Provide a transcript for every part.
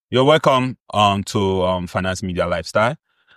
You're welcome to Finance Media Lifestyle.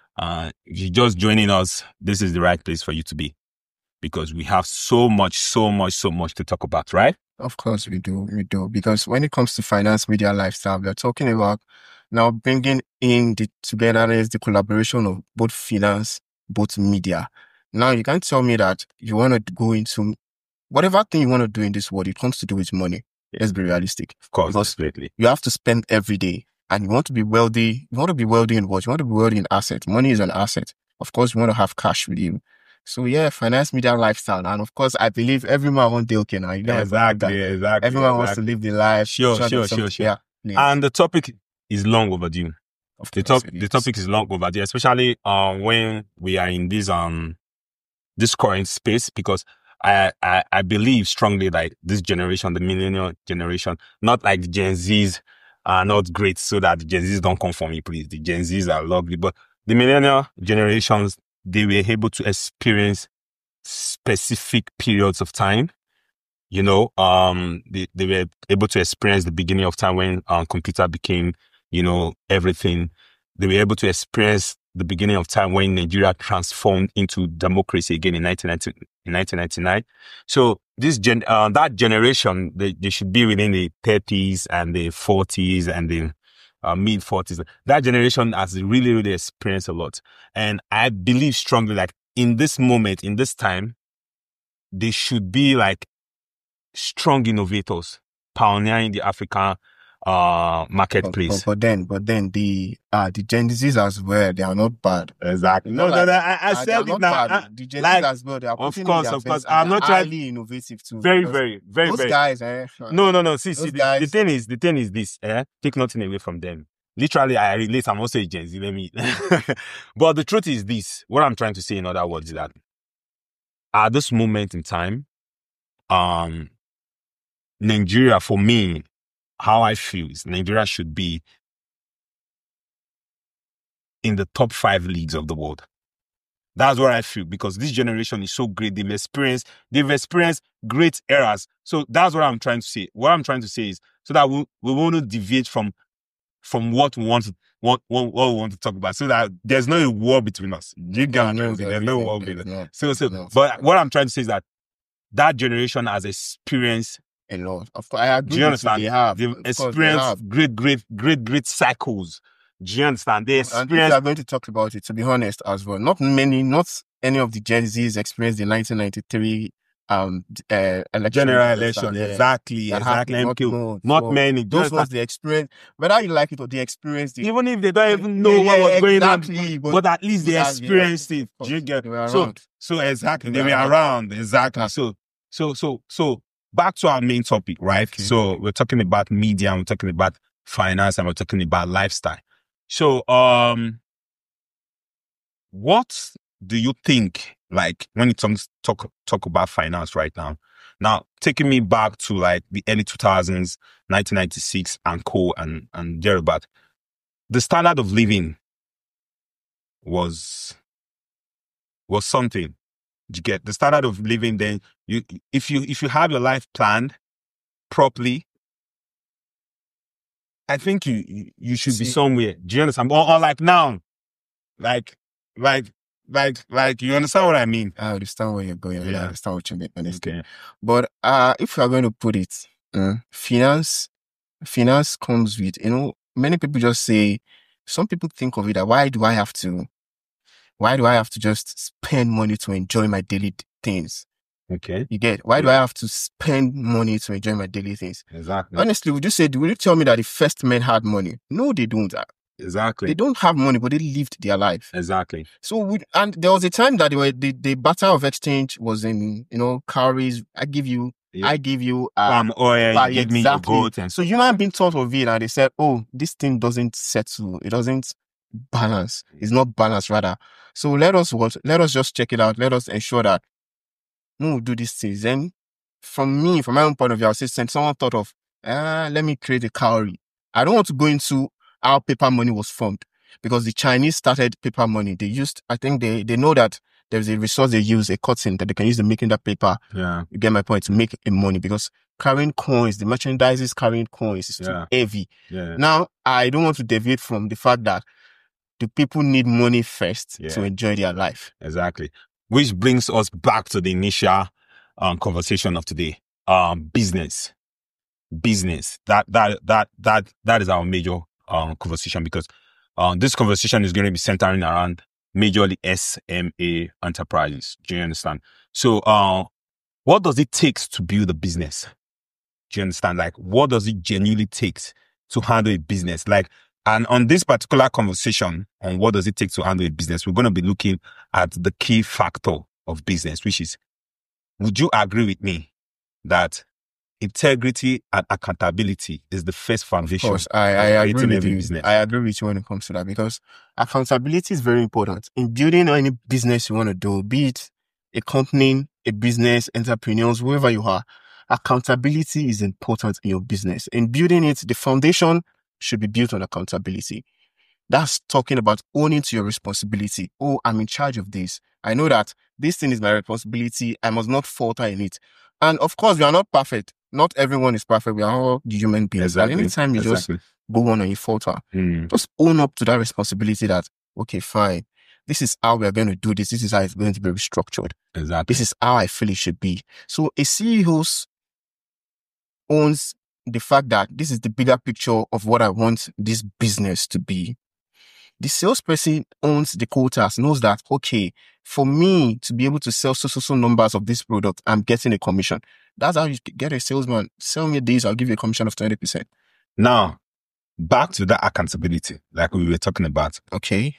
If you're just joining us, this is the right place for you to be because we have so much to talk about, right? Of course we do. Because when it comes to finance media lifestyle, we're talking about now bringing in the togetherness, the collaboration of both finance, both media. Now you can't tell me that you want to go into whatever thing you want to do in this world, it comes to do with money. Let's be realistic. Of course, because absolutely. You have to spend every day and you want to be wealthy. You want to be wealthy in what? You want to be wealthy in assets. Money is an asset. Of course, you want to have cash with you. So yeah, finance media lifestyle. And of course, I believe everyone wants to okay now. You know, Exactly. Everyone wants to live the life. Sure. Yeah. And the topic is long overdue. Of The course topic is long overdue, especially when we are in this current space, because I believe strongly that this generation, the millennial generation, not like the Gen Zs are not great, so that the Gen Zs don't come for me, please. The Gen Zs are lovely, but the millennial generations, they were able to experience specific periods of time. You know, they were able to experience the beginning of time when computer became, everything. They were able to experience the beginning of time when Nigeria transformed into democracy again in 1999. So that generation, they should be within the 30s and the 40s and the mid 40s. That generation has really experienced a lot. And I believe strongly, like in this moment, in this time, they should be like strong innovators, pioneering the African marketplace. But then the Gen Zs as well, they are not bad. Exactly. No, I said it now. The Gen Zs as well, they are of course. I'm not trying. Highly innovative too. Very. Those guys, No. See, the thing is this. Take nothing away from them. Literally, I relate. I'm also a Gen Z. Let me. But the truth is this. What I'm trying to say, in other words, is that at this moment in time, Nigeria, for me, how I feel is Nigeria should be in the top 5 leagues of the world. That's what I feel, because this generation is so great. They've experienced great eras. So that's what I'm trying to say. What I'm trying to say is so that we won't deviate from what we want to talk about, so that there's no war between us. There's no war between us. But what I'm trying to say is that generation has experienced a lot. Of course, I agree. Do you understand? They've experienced great cycles. Do you understand? They experienced. And we are going to talk about it, to be honest, as well. Not any of the Gen Zs experienced the 1993 general election. Exactly. Not many. Those ones they experience, whether you like it or they experienced it. Even if they don't even know what was going on, but at least they experienced it. Do you get? So exactly, they were around. Exactly. So back to our main topic, right? Okay. So we're talking about media, we're talking about finance, and we're talking about lifestyle. So, what do you think, like, when it comes talk about finance right now? Now, taking me back to like the early 2000s, 1996 and co and thereabout, the standard of living was something. You get the standard of living. Then if you have your life planned properly, I think you should be somewhere. Do you understand? Or like now, like you understand what I mean? I understand where you're going. Yeah. I understand what you mean, honestly. Okay. But if we are going to put it, finance comes with, many people just say, some people think of it that why do I have to just spend money to enjoy my daily things? Okay. You get, why do I have to spend money to enjoy my daily things? Exactly. Honestly, would you tell me that the first men had money? No, they don't. Exactly. They don't have money, but they lived their life. Exactly. So, and there was a time that the barter of exchange was in, calories. I give you palm oil, you give me your goat. So human being thought of it and they said, oh, this thing doesn't settle. It doesn't balance. It's not balanced, rather. So let us just check it out. Let us ensure that we'll do these things. Then from my own point of view, I'll say someone thought of, let me create a cowrie. I don't want to go into how paper money was formed, because the Chinese started paper money. They used, I think they know that there's a resource they use, a cotton that they can use to making that paper. Yeah. You get my point, to make a money, because carrying coins, the merchandise is carrying coins, is too heavy. Yeah. Now, I don't want to deviate from the fact that the people need money first to enjoy their life. Exactly. Which brings us back to the initial conversation of today. Business. That is our major conversation, because this conversation is going to be centering around majorly SMA enterprises. Do you understand? So, what does it take to build a business? Do you understand? Like, what does it genuinely take to handle a business? Like, and on this particular conversation on what does it take to handle a business, we're going to be looking at the key factor of business, which is, would you agree with me that integrity and accountability is the first foundation? Of course, I agree with you. Business. I agree with you when it comes to that, because accountability is very important in building any business you want to do, be it a company, a business, entrepreneurs, whoever you are. Accountability is important in your business. In building it, the foundation should be built on accountability. That's talking about owning to your responsibility. Oh, I'm in charge of this. I know that this thing is my responsibility. I must not falter in it. And of course, we are not perfect. Not everyone is perfect. We are all human beings. Exactly. And anytime you just go on and you falter, just own up to that responsibility that, okay, fine, this is how we are going to do this. This is how it's going to be restructured. Exactly. This is how I feel it should be. So a CEO owns the fact that this is the bigger picture of what I want this business to be. The salesperson owns the quotas, knows that, okay, for me to be able to sell so numbers of this product, I'm getting a commission. That's how you get a salesman. Sell me this, I'll give you a commission of 20%. Now, back to that accountability, like we were talking about. Okay.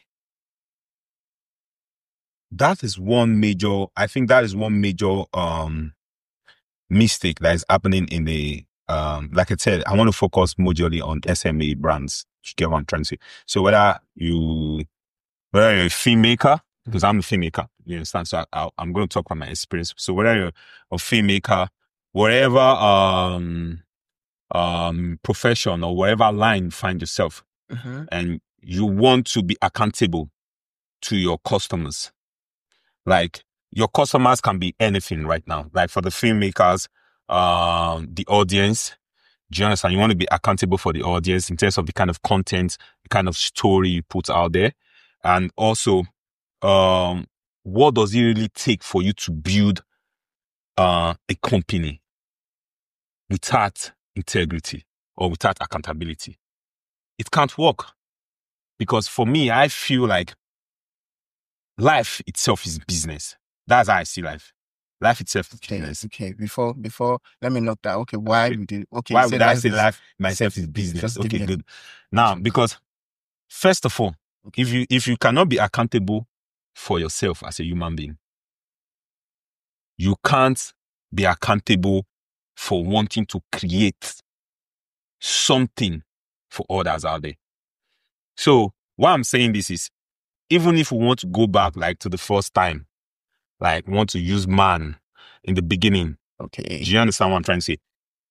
I think that is one major mistake that is happening in the, like I said, I want to focus majorly on SMA brands. You get what I'm trying to say? So whether you're a filmmaker, because I'm a filmmaker, you understand? So I'm going to talk about my experience. So whether you're a filmmaker, whatever profession or whatever line you find yourself, and you want to be accountable to your customers. Like, your customers can be anything right now. Like, for the filmmakers, the audience, do you understand? You want to be accountable for the audience in terms of the kind of content, the kind of story you put out there. And also, what does it really take for you to build a company without integrity or without accountability? It can't work. Because for me, I feel like life itself is business. That's how I see life. Life itself is business. Okay. Before, let me knock that. Okay, why would you? Okay, why would I say life myself is business? Okay, good. Now, because first of all, if you cannot be accountable for yourself as a human being, you can't be accountable for wanting to create something for others out there. So why I'm saying this is, even if we want to go back like to the first time, like want to use man in the beginning. Okay. Do you understand what I'm trying to say?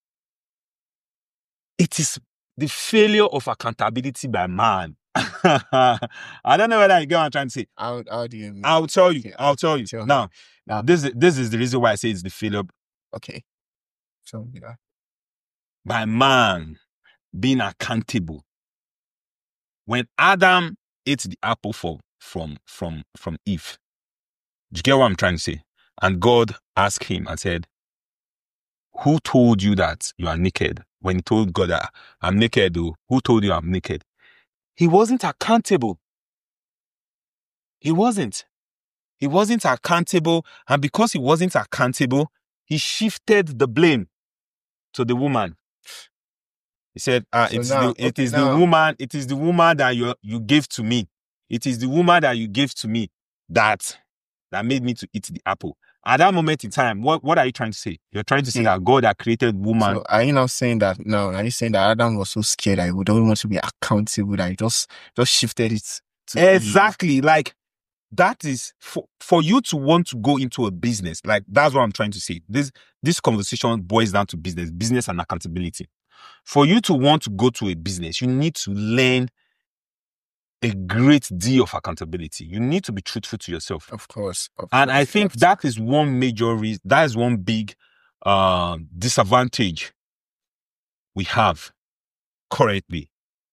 It is the failure of accountability by man. I don't know whether you get what I'm trying to say. How do you mean? I'll tell you. Okay, I'll tell you. Now, this is the reason why I say it's the failure. Okay. So, yeah. By man being accountable. When Adam ate the apple from Eve, do you get what I'm trying to say? And God asked him and said, who told you that you are naked? When he told God that I'm naked, who told you I'm naked? He wasn't accountable. He wasn't accountable. And because he wasn't accountable, he shifted the blame to the woman. He said, it is the woman that you gave to me. It is the woman that you gave to me that made me to eat the apple. At that moment in time, what are you trying to say? You're trying to say that God that created woman. So are you now saying that, no, are you saying that Adam was so scared that he don't want to be accountable, that he just shifted it to Exactly. Like, that is for you to want to go into a business. Like, that's what I'm trying to say. This conversation boils down to business and accountability. For you to want to go to a business, you need to learn a great deal of accountability. You need to be truthful to yourself. Of course. And I think that is one major reason, that is one big disadvantage we have currently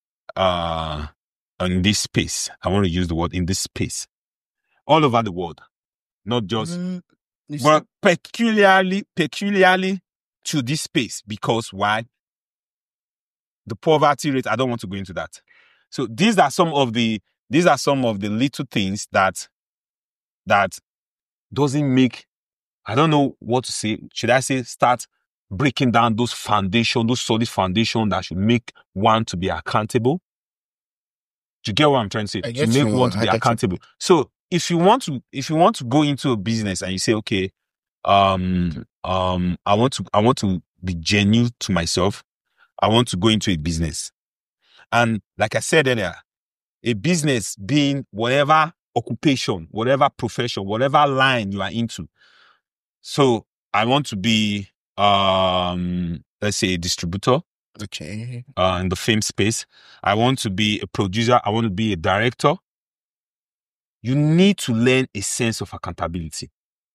in this space. I want to use the word in this space. All over the world. Not just, but peculiarly to this space. Because why? The poverty rate, I don't want to go into that. So these are some of the little things that doesn't make, I don't know what to say. Should I say start breaking down those solid foundation that should make one to be accountable? Do you get what I'm trying to say? To make one to be accountable. So if you want to go into a business and you say, okay, I want to be genuine to myself. I want to go into a business. And like I said earlier, a business being whatever occupation, whatever profession, whatever line you are into. So I want to be, let's say, a distributor. Okay. In the film space. I want to be a producer. I want to be a director. You need to learn a sense of accountability.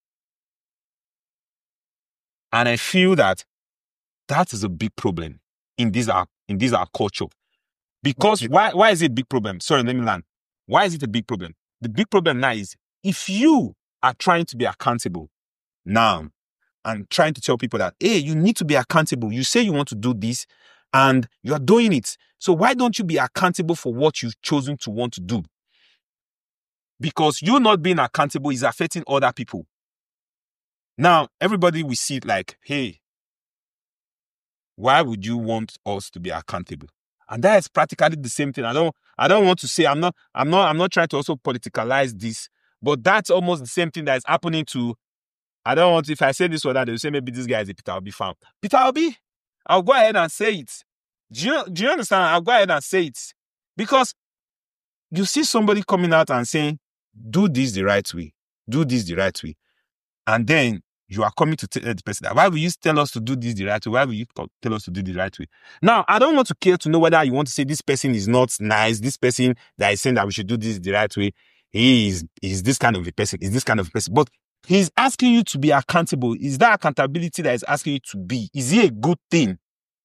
And I feel that is a big problem in this our culture. Because why is it a big problem? Sorry, let me learn. Why is it a big problem? The big problem now is if you are trying to be accountable now and trying to tell people that, hey, you need to be accountable. You say you want to do this and you are doing it. So why don't you be accountable for what you've chosen to want to do? Because you not being accountable is affecting other people. Now, everybody will see it like, hey, why would you want us to be accountable? And that is practically the same thing. I don't want to say, I'm not trying to also politicalize this, but that's almost the same thing that is happening to, I don't want, if I say this or that, they'll say maybe this guy is a Peter Obi fan. Peter Obi, I'll go ahead and say it. Do you understand? I'll go ahead and say it. Because you see somebody coming out and saying, do this the right way. Do this the right way. And then you are coming to tell the person that, why will you tell us to do this the right way? Why will you tell us to do the right way? Now, I don't want to care to know whether you want to say this person is not nice, this person that is saying that we should do this the right way, he is this kind of a person, is this kind of a person. But he's asking you to be accountable. Is that accountability that is asking you to be? Is it a good thing?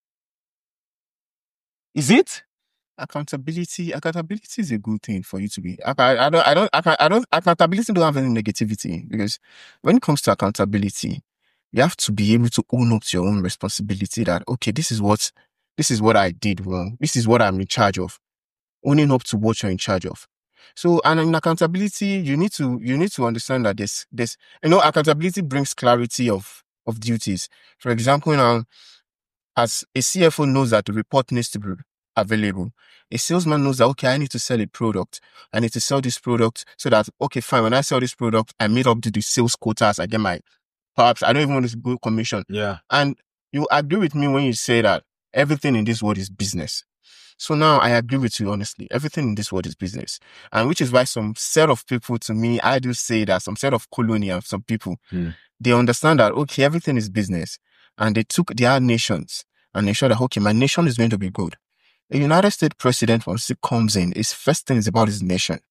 Is it? Accountability is a good thing for you to be. Accountability don't have any negativity, because when it comes to accountability, you have to be able to own up to your own responsibility that, okay, this is what I did wrong. This is what I'm in charge of. Owning up to what you're in charge of. So, and in accountability, you need to understand that there's accountability brings clarity of duties. For example, now, as a CFO knows that the report needs to be available, a salesman knows that, okay, I need to sell a product. I need to sell this product so that, okay, fine, when I sell this product, I meet up to the sales quotas, I get perhaps I don't even want to go commission. Yeah. And you agree with me when you say that everything in this world is business. So now I agree with you, honestly. Everything in this world is business. And which is why some set of people, to me, I do say that some set of colony and some people, they understand that, okay, everything is business. And they took their nations and they showed that, okay, my nation is going to be good. A United States president, once he comes in, his first thing is about his nation.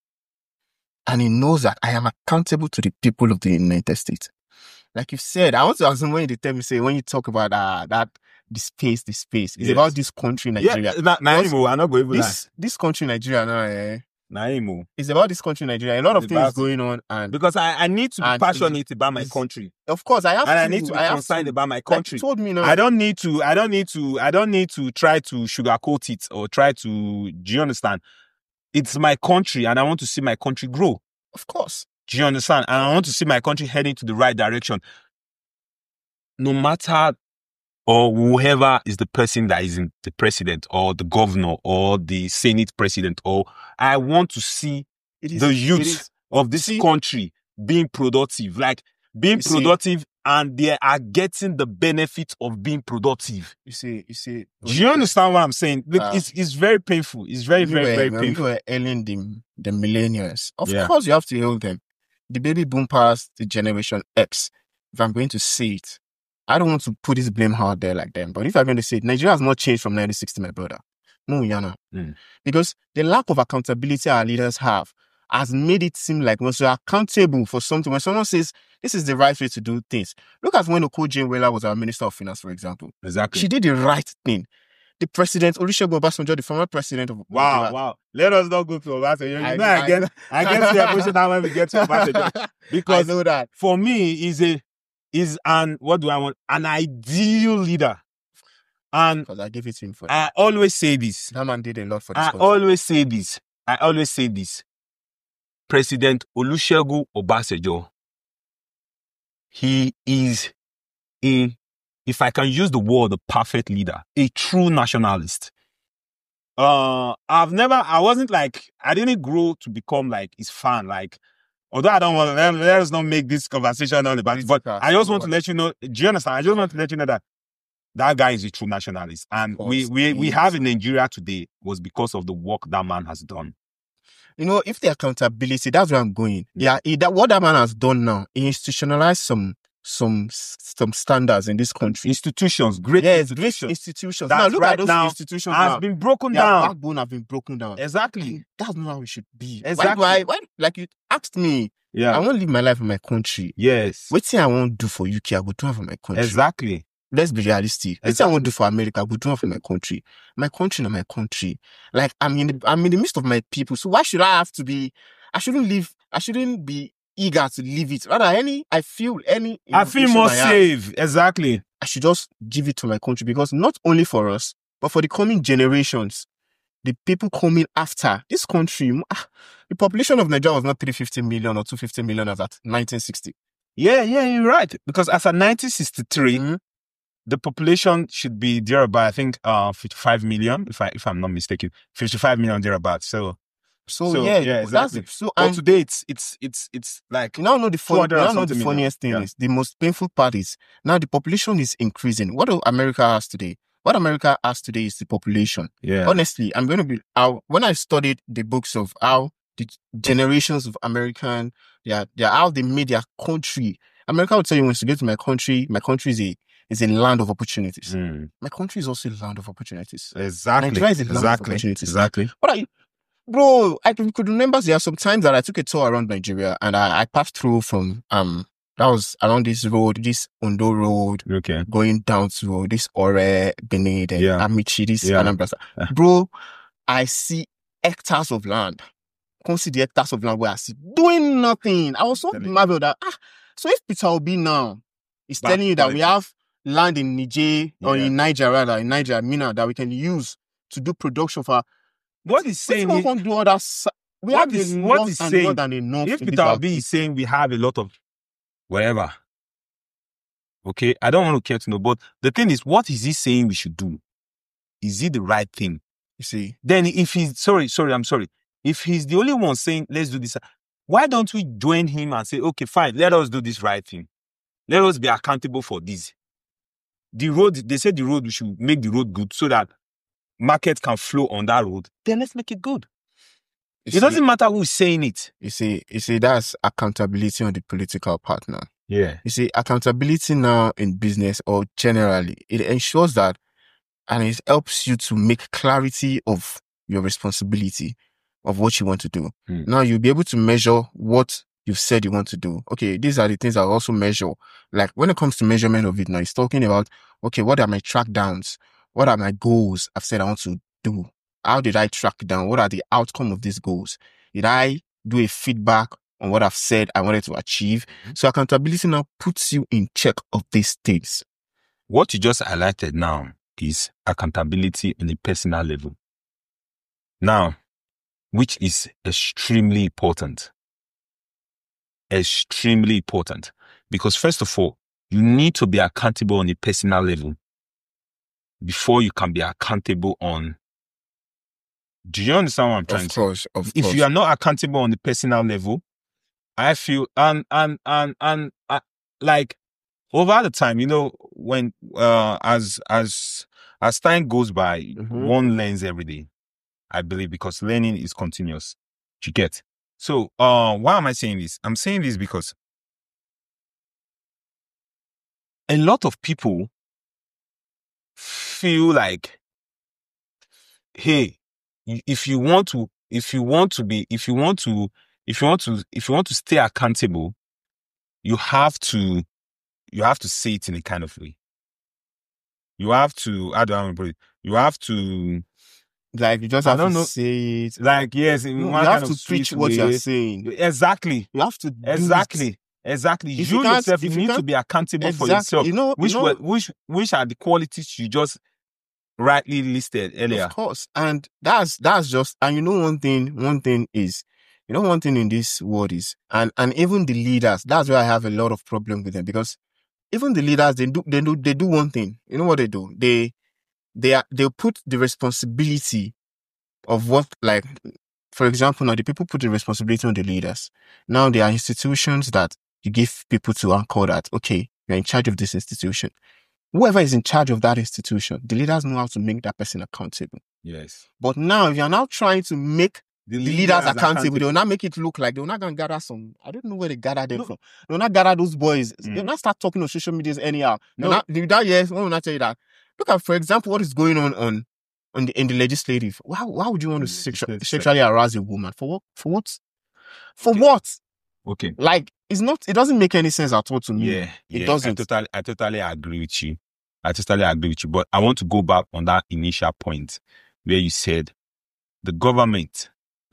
And he knows that I am accountable to the people of the United States. Like you said, I want to ask him when you tell me, say, when you talk about the space, it's about this country, Nigeria. Yeah, I'm not going with this country, Nigeria, now, it's about this country, Nigeria. A lot of things going on, and because I need to be passionate about my country. Of course, I have, and I need to be concerned about my country. Like you told me now. I don't need to try to sugarcoat it or try to. Do you understand? It's my country, and I want to see my country grow. Of course. Do you understand? And I want to see my country heading to the right direction. No matter or whoever is the person that is in the president or the governor or the Senate president, or I want to see the youth of this country being productive, and they are getting the benefit of being productive. You see. Do you understand what I'm saying? Look, it's very painful. It's very, very painful. We were hailing the millennials. Of course, you have to hail them. The baby boom past the generation X. If I'm going to say it, I don't want to put this blame out there like them, but if I'm going to say it, Nigeria has not changed from 1960, my brother. No, Yana. Mm. Because the lack of accountability our leaders have has made it seem like once you're accountable for something, when someone says this is the right way to do things. Look at when Okoje-Iweala was our Minister of Finance, for example. Exactly. She did the right thing. The president, Olusegun Obasanjo, the former president of Nigeria. Wow. Let us not go to Obasanjo. I get so emotional when we get to Obasanjo. Because I know that. for me, is an ideal leader. And Because I gave it to him for I always say this. that man did a lot for this I country. always say this. President Olusegun Obasanjo, he is if I can use the word, a perfect leader, a true nationalist. I didn't grow to become like his fan. Like, although I don't want to, let us not make this conversation all about it, but I just want to let you know, do you understand? I just want to let you know that guy is a true nationalist. And we have in Nigeria today was because of the work that man has done. You know, if the accountability, that's where I'm going. Yeah, what that man has done now, he institutionalized some standards in this country. Institutions, great institutions. Now look at those institutions has been broken down. Backbone have been broken down. Exactly. That's not how we should be. Exactly. Why like you asked me, I want to live my life in my country. Yes. What thing I want to do for UK, I would do it for my country. Exactly. Let's be realistic. What thing I want to do for America, I would do it for my country. My country, not my country. Like I'm in the midst of my people. So why should I have to be? I shouldn't be eager to leave it. Rather, I feel more safe. Exactly. I should just give it to my country, because not only for us, but for the coming generations, the people coming after this country. The population of Nigeria was not 350 million or 250 million as at 1960. Yeah, you're right. Because as at 1963, the population should be thereabout, I think, 55 million, if I'm not mistaken, 55 million thereabout. So yeah, exactly. But today it's like, you now know the funniest thing is, the most painful part is now the population is increasing. What America has today? What America has today is the population. Yeah. Honestly, when I studied the books of how the generations of American, how they made their country. America would tell you, when you go to my country is a land of opportunities. My country is also a land of opportunities. Exactly. Nigeria is a land of opportunities. Exactly. Bro, I could remember there are some times that I took a tour around Nigeria, and I passed through from that was around this Ondo road, going down to this Ore, Benin, Amici, this Anambra. Bro, I see hectares of land. Can't see the hectares of land where I see doing nothing. I was so marveled that so if Peter Obi now is telling you that we have land in Niger or in Niger rather, in Niger, Mina, that we can use to do production for. What he's saying is, we have more than enough. If Peter Obi is saying we have a lot of wherever, okay, I don't want to care to know, but the thing is, what is he saying we should do? Is it the right thing? You see? Then if he's, I'm sorry. If he's the only one saying, let's do this, why don't we join him and say, okay, fine, let us do this right thing. Let us be accountable for this. The road, they said the road, we should make the road good so that market can flow on that road. Then let's make it good. It doesn't matter who's saying it. You see, that's accountability on the political partner. Yeah. You see, accountability now in business or generally, it ensures that, and it helps you to make clarity of your responsibility of what you want to do. Now you'll be able to measure what you've said you want to do. Okay, these are the things I also measure. Like when it comes to measurement of it now, it's talking about, okay, what are my track downs? What are my goals I've said I want to do? How did I track down? What are the outcome of these goals? Did I do a feedback on what I've said I wanted to achieve? So accountability now puts you in check of these things. What you just highlighted now is accountability on a personal level. Now, which is extremely important. Extremely important. Because first of all, you need to be accountable on a personal level before you can be accountable on. Do you understand what I'm trying to say? Of course. If you are not accountable on the personal level, I feel like over the time, you know, when as time goes by, one learns every day. I believe, because learning is continuous. You get. So why am I saying this? I'm saying this because a lot of people feel like hey, if you want to stay accountable, you have to say it in a kind of way. You have to, how do I put it? You have to, Like you just I have don't to know. say it. Like, yes, in No, one you have kind to of preach sweet what you're way. saying. Exactly. You have to do it. Exactly. If You can't- yourself, if you need to can't- be accountable for exactly. yourself. Which are the qualities you just rightly listed earlier? Of course. And that's just, and one thing is, one thing in this world is, and even the leaders, that's where I have a lot of problem with them, because even the leaders, they do one thing. You know what they do? They put the responsibility of what, like, for example, now the people put the responsibility on the leaders. Now there are institutions that you give people to anchor that, okay, you're in charge of this institution. Whoever is in charge of that institution, the leaders know how to make that person accountable. Yes. But now, if you're now trying to make the leaders accountable, they'll not make it look like they're not going to gather some, I don't know where they gather them from. They'll not gather those boys. They'll not start talking on social medias anyhow. Yes, when will not tell you that? Look at, for example, what is going on in the legislative. Why would you want to sexually harass a woman? For what? For what? For what? Okay. Like, it doesn't make any sense at all to me. Yeah. It doesn't. I totally agree with you. But I want to go back on that initial point where you said the government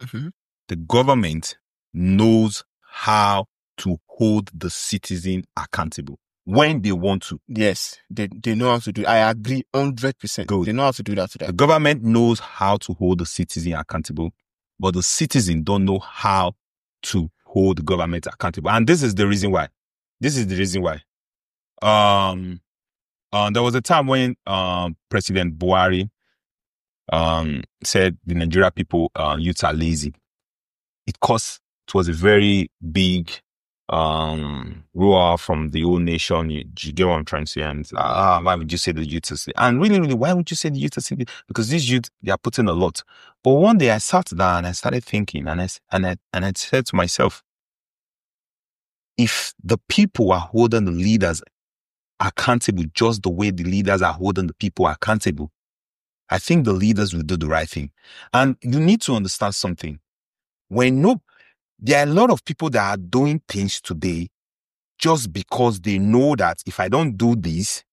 knows how to hold the citizen accountable when they want to. Yes, they know how to do it. I agree 100%. Good. They know how to do that. The government knows how to hold the citizen accountable, but the citizen don't know how to hold the government accountable. And this is the reason why. There was a time when President Buhari said the Nigeria people, youths are lazy. It was a very big roar from the whole nation. You get what I'm trying to say? And why would you say the youth is? And really, why would you say the youth is? Because these youth, they are putting a lot. But one day I sat down and I started thinking, and I said to myself, if the people are holding the leaders accountable just the way the leaders are holding the people accountable, I think the leaders will do the right thing. And you need to understand something. There are a lot of people that are doing things today just because they know that if I don't do this,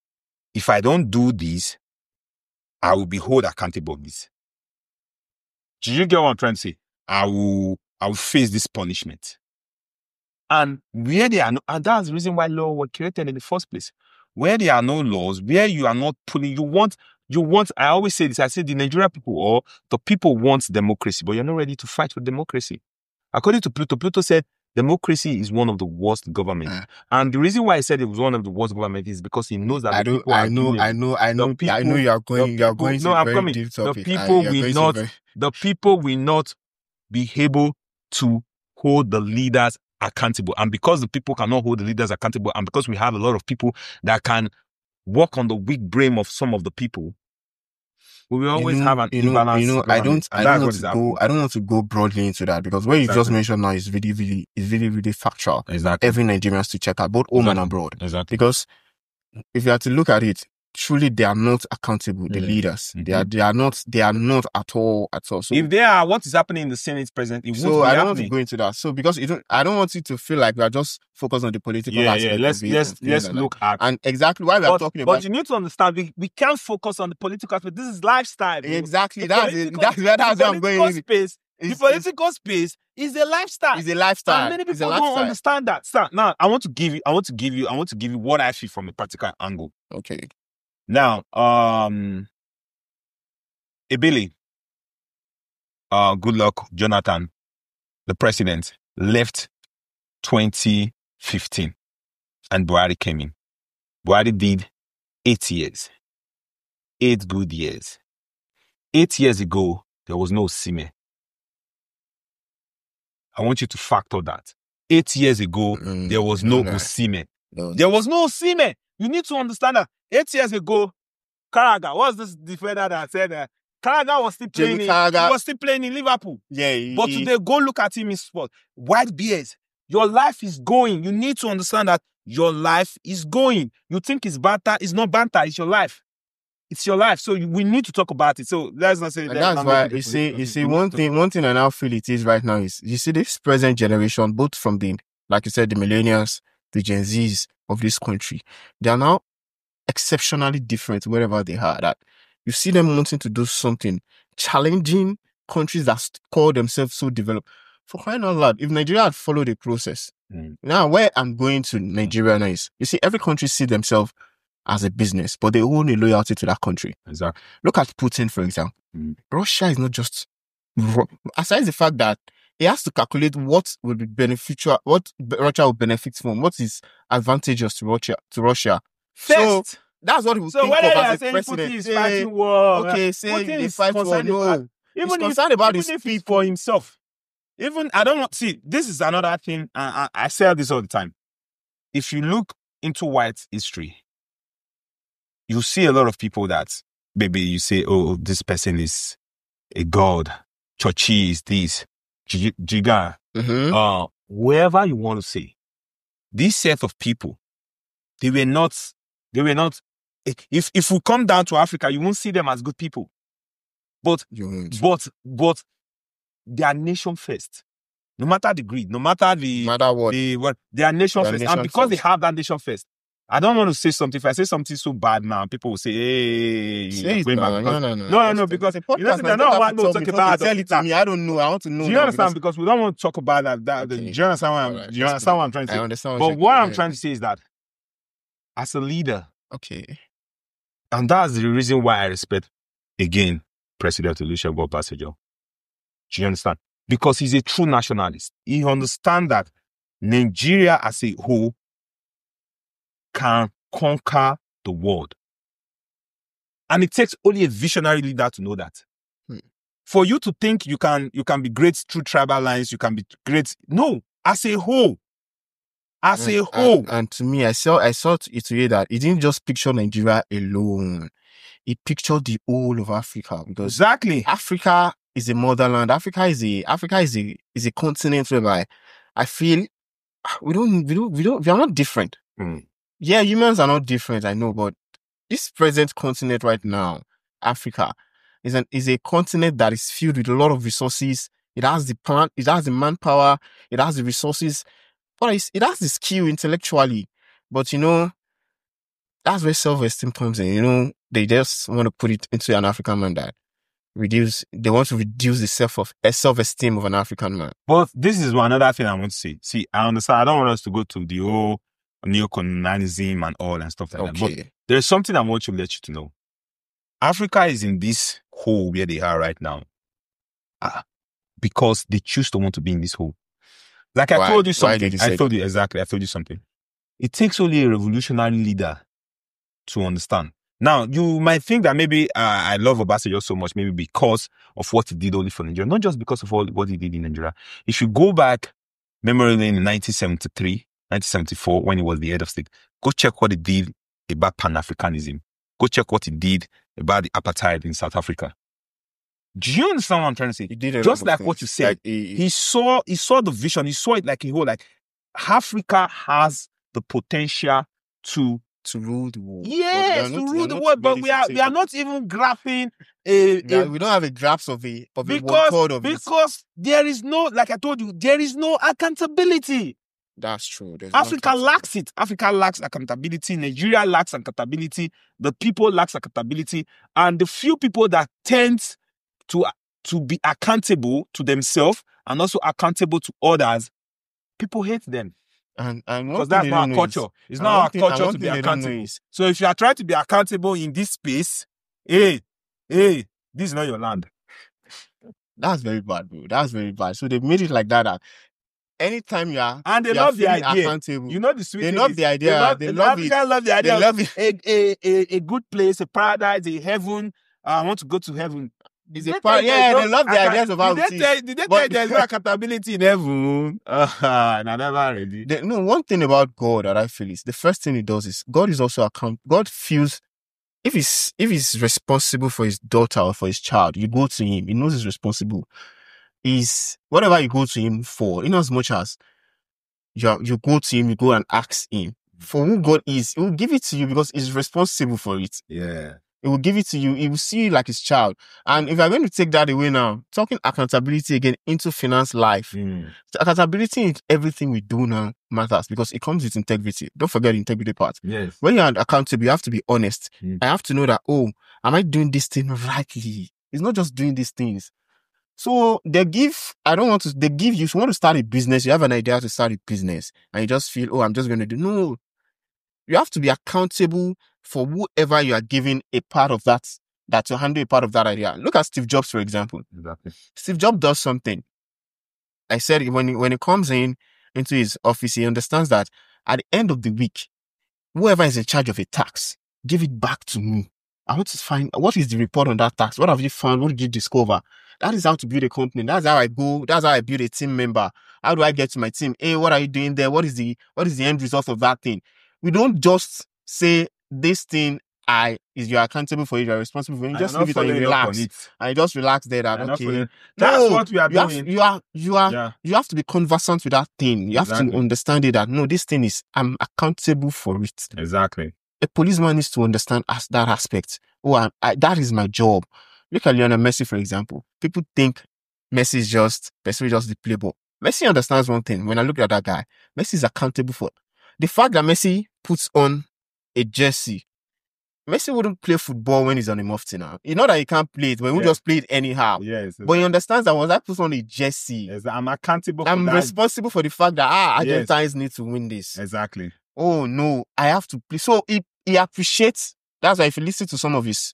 I will be held accountable of this. Do you get what I'm trying to say? I will face this punishment. And where there are no, and that's the reason why law was created in the first place. Where there are no laws, where you are not pulling, you want, I always say this, I say the Nigerian people or the people want democracy, but you're not ready to fight for democracy. According to Pluto said democracy is one of the worst governments. And the reason why I said it was one of the worst governments is because he knows that I know you are going to a very deep topic. The people will not be able to hold the leaders accountable. And because the people cannot hold the leaders accountable, and because we have a lot of people that can work on the weak brain of some of the people, we will always have an imbalance. I don't want to go broadly into that, because what you just mentioned now is really factual. Exactly. Every Nigerian has to check out, both home and abroad. Exactly. Because if you have to look at it, truly they are not accountable. The leaders, they are not at all. So if they are, what is happening in the Senate presently? So I don't want to go into that. So because I don't want you to feel like we are just focused on the political aspect. Let's look at, and exactly why we are talking about. But you need to understand, we can't focus on the political aspect. This is lifestyle. Bro. Exactly. That's where I'm going. The political space is a lifestyle. It's a lifestyle. And many people don't understand that. So now I want to give you what I feel from a practical angle. Okay. Now, Ebele, Goodluck Jonathan, the president, left 2015 and Buhari came in. Buhari did 8 years. 8 good years. 8 years ago, there was no Sime. I want you to factor that. 8 years ago, there was no Osimhen. There was no Osimhen. You need to understand that 8 years ago, Carragher, what's this defender that said that Carragher was still playing? He was still playing in Liverpool. Yeah, but today, go look at him in sport. White beards. Your life is going. You need to understand that your life is going. You think it's banter. It's not banter. It's your life. It's your life. So we need to talk about it. So let's not say And let's that's not why make it you see we need to one thing I now feel it is right now is you see this present generation, both from the, like you said, the millennials, the Gen Zs of this country, they are now exceptionally different wherever they are. That you see them wanting to do something, challenging countries that call themselves so developed. For crying out loud, if Nigeria had followed the process, now where I'm going to Nigeria now is, you see, every country see themselves as a business, but they own a loyalty to that country. Exactly. Look at Putin, for example. Russia is not just, aside the fact that he has to calculate what will be beneficial, what Russia will benefit from, what is advantageous to Russia. So First, that's what he will so think whether of you are as a saying president. Putin is Say, fighting war, okay, say Putin they is fight war. concerned No, about- he's concerned about his even if it's people. for himself. Even I don't want see. This is another thing. I say this all the time. If you look into white history, you see a lot of people that maybe you say, "Oh, this person is a god. Churchy is this. Jiga." Wherever you want to say, this set of people, they were not. If we come down to Africa, you won't see them as good people. But they are nation first. No matter the greed, no matter No matter what. they are nation They are first. nation And because first. they have that nation first, I don't want to say something. If I say something so bad now, people will say, "Hey, Say you're it going now. back." No, Because it's a you know, podcast, they're man. not Don't want to have talk tell me. about Tell it to me. I don't know. I want to know. Do you now understand? Because we don't want to talk about that. Okay. Do you understand what Alright, do you understand what I'm trying to say? I understand. But what I'm trying to say is that as a leader, Okay. and that's the reason why I respect, again, President Olusegun Obasanjo. Do you understand? Because he's a true nationalist. He understands that Nigeria as a whole can conquer the world. And it takes only a visionary leader to know that. For you to think you can be great through tribal lines, you can be great. No, as a whole. As a whole. And to me, I saw it today that he didn't just picture Nigeria alone. He pictured the whole of Africa, because Exactly. Africa is a motherland. Africa is a continent whereby I feel we are not different. Yeah, humans are not different, I know, but this present continent right now, Africa, is a continent that is filled with a lot of resources. It has the plant, it has the manpower, it has the resources, but it has the skill intellectually. But you know, that's where self-esteem comes in. You know, they just want to put it into an African man that they want to reduce the self-esteem of an African man. But this is another thing I want to say. See, I understand. I don't want us to go to the whole neo-colonialism and all and stuff like that. But there's something I want to let you to know. Africa is in this hole where they are right now because they choose to want to be in this hole. Like I told you something. I told you something. It takes only a revolutionary leader to understand. Now, you might think that maybe I love Obasanjo so much, maybe because of what he did only for Nigeria, not just because of all what he did in Nigeria. If you go back, memory lane in 1973, 1974, when he was the head of state, go check what he did about Pan-Africanism. Go check what he did about the apartheid in South Africa. Do you understand what I'm trying to say? He did just like what you said. Like he saw the vision. He saw it like a whole. Like Africa has the potential to rule the world. Yes, to rule the world. But we are not even grasping we don't have a grasp of a because there is no, like I told you, there is no accountability. That's true. Africa lacks it. Africa lacks accountability. Nigeria lacks accountability. The people lacks accountability. And the few people that tend to be accountable to themselves and also accountable to others, people hate them. And because that's not our culture. It's not our culture to be accountable. So if you are trying to be accountable in this space, hey, this is not your land. That's very bad, bro. That's very bad. So they made it like that. Anytime you are, and they love the idea. Accountable, you know the sweet. They love the idea. They love it. Love the idea. They love it. A good place, a paradise, a heaven. I want to go to heaven. They love the ideas of how it is. Did they tell there's no accountability in heaven? I never ready. One thing about God that I feel is the first thing he does is God is also God feels if he's responsible for his daughter or for his child, you go to him. He knows he's responsible. Whatever you go to him for, in as much as you go to him, you go and ask him for who God is, he will give it to you because he's responsible for it. Yeah. He He will give it to you. He will see you like his child. And if you're going to take that away now, talking accountability again into finance life, accountability in everything we do now matters because it comes with integrity. Don't forget the integrity part. Yes. When you're accountable, you have to be honest. I have to know that, oh, am I doing this thing rightly? It's not just doing these things. So they give you, if you want to start a business, you have an idea to start a business and you just feel, oh, I'm just going to do. No, you have to be accountable for whoever you are giving a part of that to handle a part of that idea. Look at Steve Jobs, for example. Exactly. Steve Jobs does something. I said when he comes into his office, he understands that at the end of the week, whoever is in charge of a tax, give it back to me. I want to find what is the report on that tax. What have you found? What did you discover? That is how to build a company. That's how I go. That's how I build a team member. How do I get to my team? Hey, what are you doing there? What is the end result of that thing? We don't just say this thing you're accountable for it, you're responsible for it. You just leave it and you relax. And you just relax there that okay. That's what we are doing. You have to be conversant with that thing. You have to understand it that no, this thing is I'm accountable for it. Exactly. A policeman needs to understand that aspect. Oh, that is my job. Look at Lionel Messi, for example. People think Messi is just the playboy. Messi understands one thing. When I look at that guy, Messi is accountable for the fact that Messi puts on a jersey. Messi wouldn't play football when he's on a mufti now. You know that he can't play it, but he would just play it anyhow. Yes. But he understands that once I put on a jersey, I'm accountable for that. I'm responsible for the fact that Argentines need to win this. Exactly. Oh no, I have to play. So he appreciates. That's why if you listen to some of his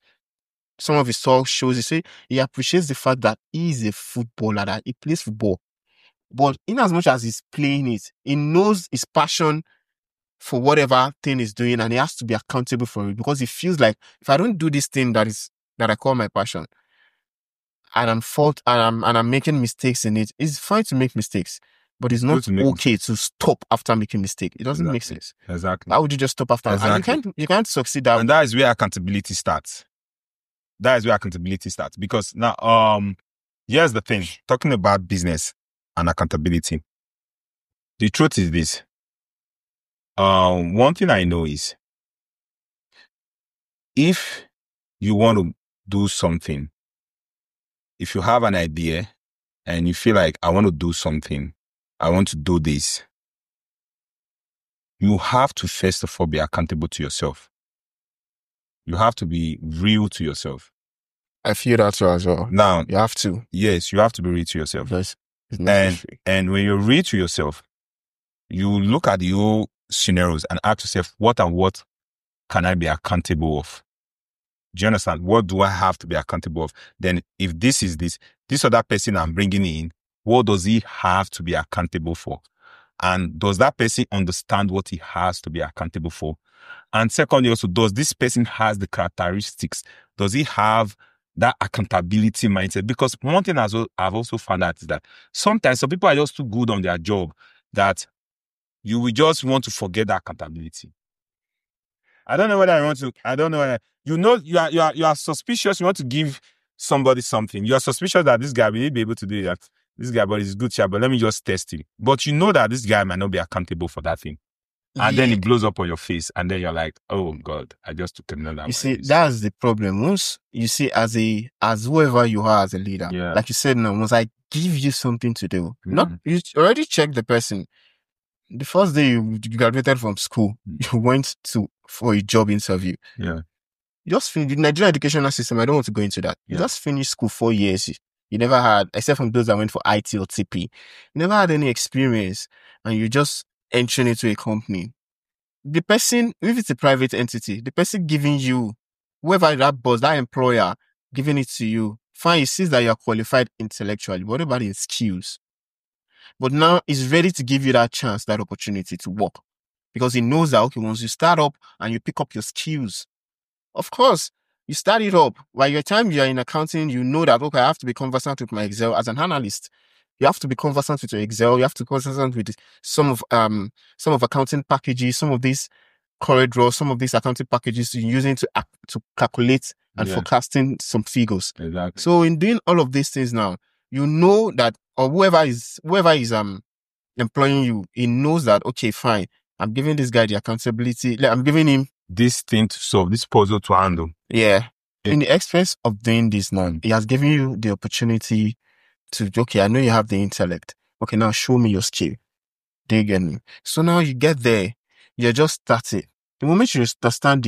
talk shows, he appreciates the fact that he is a footballer, that he plays football. But in as much as he's playing it, he knows his passion for whatever thing he's doing, and he has to be accountable for it because he feels like if I don't do this thing that I call my passion, and I'm making mistakes in it, it's fine to make mistakes, but it's not okay to stop after making mistake. It doesn't make sense. Exactly. Why would you just stop after? Exactly. And you can't succeed that. And that is where accountability starts. Because now, here's the thing. Talking about business and accountability. The truth is this. One thing I know is if you want to do something, if you have an idea and you feel like I want to do something, I want to do this, you have to first of all be accountable to yourself. You have to be real to yourself. I feel that too as well. Now, you have to. Yes, you have to be real to yourself. Yes, it's necessary. And when you're real to yourself, you look at the whole scenarios and ask yourself, what and what can I be accountable of? Do you understand? What do I have to be accountable of? Then if this is this other person I'm bringing in, what does he have to be accountable for? And does that person understand what he has to be accountable for? And secondly, also, does this person has the characteristics? Does he have that accountability mindset? Because one thing I've also found out is that sometimes some people are just too good on their job that you will just want to forget that accountability. I don't know whether you are suspicious. You want to give somebody something. You are suspicious that this guy will be able to do that. This guy, but he's good, but let me just test him. But you know that this guy might not be accountable for that thing. And then it blows up on your face. And then you're like, oh God, I just took another. You see, that's the problem. Once you see as whoever you are as a leader, like you said now, once I give you something to do, you already checked the person. The first day you graduated from school, you went for a job interview. Yeah. You just finished the Nigerian educational system. I don't want to go into that. You just finished school 4 years. You never had, except from those that went for IT or TP, you never had any experience, and you just entering into a company. The person, if it's a private entity, the person giving you, whoever that boss, that employer giving it to you, fine, he sees that you're qualified intellectually. What about in skills? But now he's ready to give you that chance, that opportunity to work. Because he knows that, okay, once you start up and you pick up your skills, of course, you start it up. By your time you're in accounting, you know that, okay, I have to be conversant with my Excel as an analyst. You have to be conversant with your Excel. You have to be conversant with some of accounting packages, some of these CorelDRAW, some of these accounting packages you're using to calculate and forecasting some figures. Exactly. So in doing all of these things now, you know that, or whoever is employing you, he knows that, okay, fine, I'm giving this guy the accountability. I'm giving him this thing to solve, this puzzle to handle. Yeah. in the expense of doing this now, he has given you the opportunity to, okay, I know you have the intellect. Okay, now show me your skill. Do you get me? So now you get there, you're just starting. The moment you understand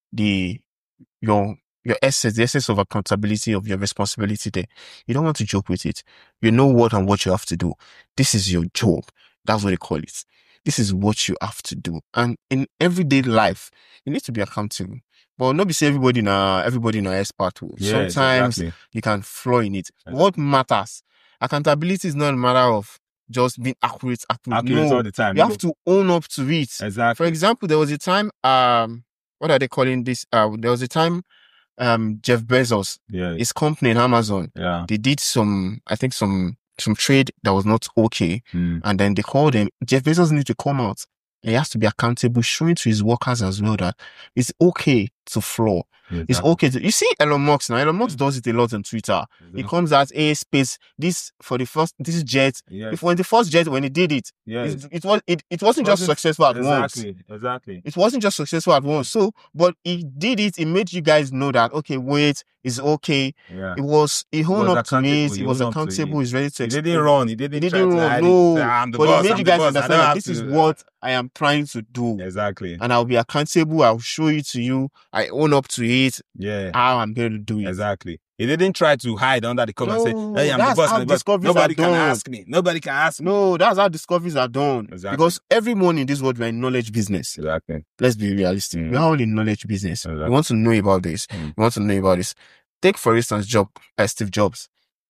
your essence, the essence of accountability, of your responsibility there, you don't want to joke with it. You know what and what you have to do. This is your job. That's what they call it. This is what you have to do. And in everyday life, you need to be accountable. But not be say everybody in our expert. Yes, Sometimes exactly. you can flaw in it. What matters? Accountability is not a matter of just being accurate. Accurate all the time. You have to own up to it. Exactly. For example, there was a time, what are they calling this? There was a time, Jeff Bezos, his company in Amazon, they did some trade that was not okay. And then they called him. Jeff Bezos needs to come out. He has to be accountable, showing to his workers as well that it's okay to flaw. Exactly. It's okay to, you see Elon Musk now. Elon Musk does it a lot on Twitter. Exactly. He comes out, space, this is jet. Yes. When the first jet, when he did it, it wasn't just successful at once. Exactly. It wasn't just successful at once. So, but he did it, it made you guys know that, okay, wait, it's okay. Yeah. He owned up to it, he was accountable, he's ready to explain. He didn't run, he didn't run, no. But he made you guys understand that this is what I am trying to do. Exactly. And I'll be accountable, I'll show it to you, I own up to it. Yeah. How I'm going to do it. Exactly. He didn't try to hide under the cover and say, hey, I'm the boss. Nobody can ask me. Nobody can ask me. No, that's how discoveries are done. Exactly. Because everyone in this world, we're in knowledge business. Exactly. Let's be realistic. We're all in knowledge business. Exactly. We want to know about this. We want to know about this. Take, for instance, Steve Jobs.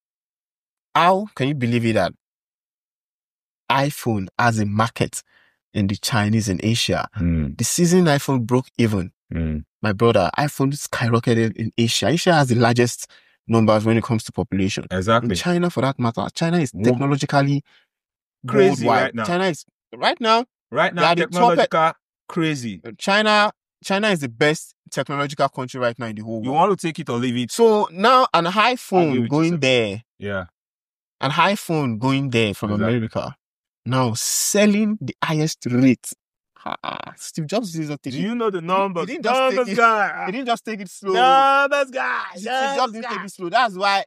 How can you believe it that iPhone has a market in the Chinese and Asia? The season iPhone broke even. My brother, iPhone skyrocketed in Asia. Asia has the largest numbers when it comes to population. Exactly. In China, for that matter, China is technologically crazy worldwide. right now. China is right now technological crazy. China is the best technological country right now in the whole world. You want to take it or leave it. So now an iPhone going there. Yeah. An iPhone going there from America. Now selling the highest rate. Steve Jobs didn't take it. Do you know the numbers? He didn't just take it slow. Numbers guy. Steve Jobs didn't take it slow. That's why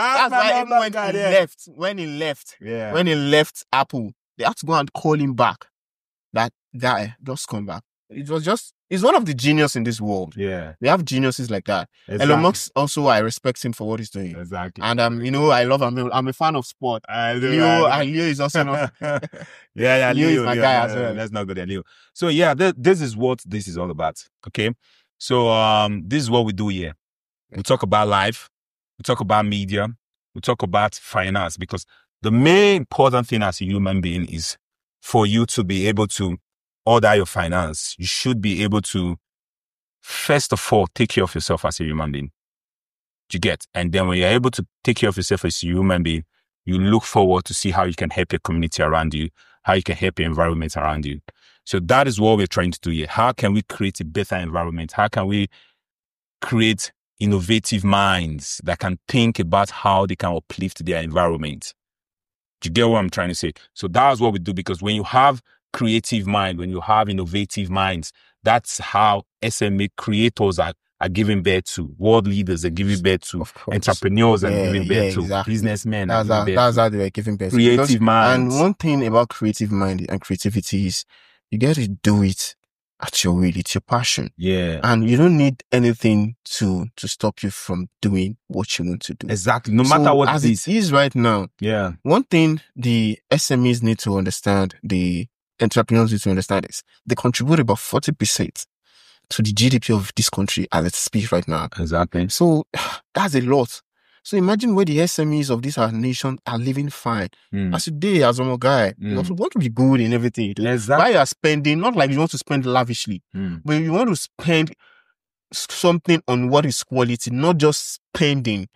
even when he left Apple, they had to go and call him back. That guy, just come back. He's one of the geniuses in this world. Yeah. They have geniuses like that. Exactly. Elon Musk also, I respect him for what he's doing. Exactly. And I love him. I'm a fan of sport. Leo is also not. Leo is my guy as well. Let's not go there, Leo. So yeah, this is what this is all about. Okay. So this is what we do here. We talk about life. We talk about media. We talk about finance, because the main important thing as a human being is for you to be able to order your finance. You should be able to, first of all, take care of yourself as a human being. You get? And then when you're able to take care of yourself as a human being, you look forward to see how you can help your community around you, how you can help your environment around you. So that is what we're trying to do here. How can we create a better environment? How can we create innovative minds that can think about how they can uplift their environment? Do you get what I'm trying to say? So that's what we do, because when you have creative mind, when you have innovative minds, that's how SME creators are giving birth to. World leaders are giving birth to. Entrepreneurs are giving birth to. Businessmen that's how they are giving birth to. Creative minds. And one thing about creative mind and creativity is you get to do it at your will. It's your passion. Yeah. And you don't need anything to stop you from doing what you want to do. Exactly. No matter what as it is right now. Yeah. One thing the SMEs need to understand, the entrepreneurs need to understand is they contribute about 40% to the GDP of this country as it speaks right now. Exactly. So that's a lot. So imagine where the SMEs of this our nation are living fine. As today, as one guy, you also want to be good in everything. Exactly. Why you are spending, not like you want to spend lavishly, but you want to spend something on what is quality, not just spending.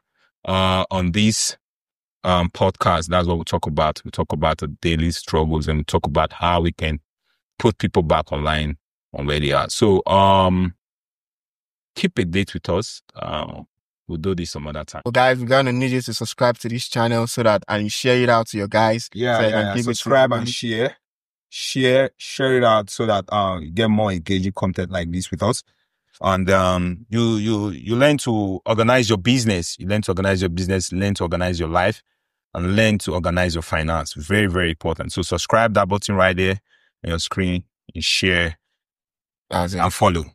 On this podcast, that's what we talk about. We talk about the daily struggles, and we talk about how we can put people back online on where they are. So keep a date with us. We'll do this some other time. Well, guys, we're going to need you to subscribe to this channel and share it out to your guys. Yeah. Subscribe and share it out so that you get more engaging content like this with us. And you learn to organize your business. You learn to organize your business, learn to organize your life, and learn to organize your finance. Very, very important. So subscribe, that button right there on your screen, and share That's it. and follow.